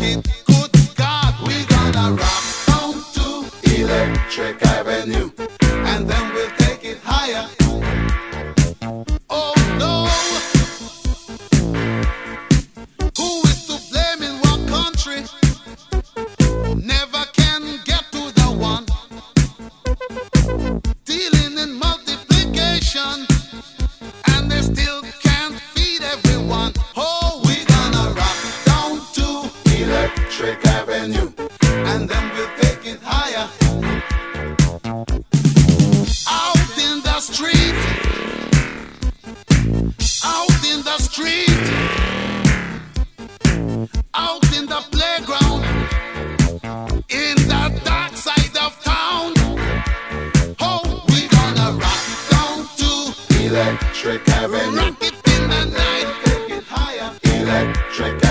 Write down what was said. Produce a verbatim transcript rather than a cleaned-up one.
it. Good God, we gonna rock down to Electric Avenue, and then we'll take it higher. Oh no, who is to blame in what country? Never can get to the one. Dealing in multiplication, and they still can't feed everyone. Oh, we gonna rock down to Electric Avenue, and then we'll take it higher. Out in the street, out in the street, out in the playground, in the dark side of town. Oh, we gonna rock down to Electric Avenue. Rock it in the night, take it higher. Electric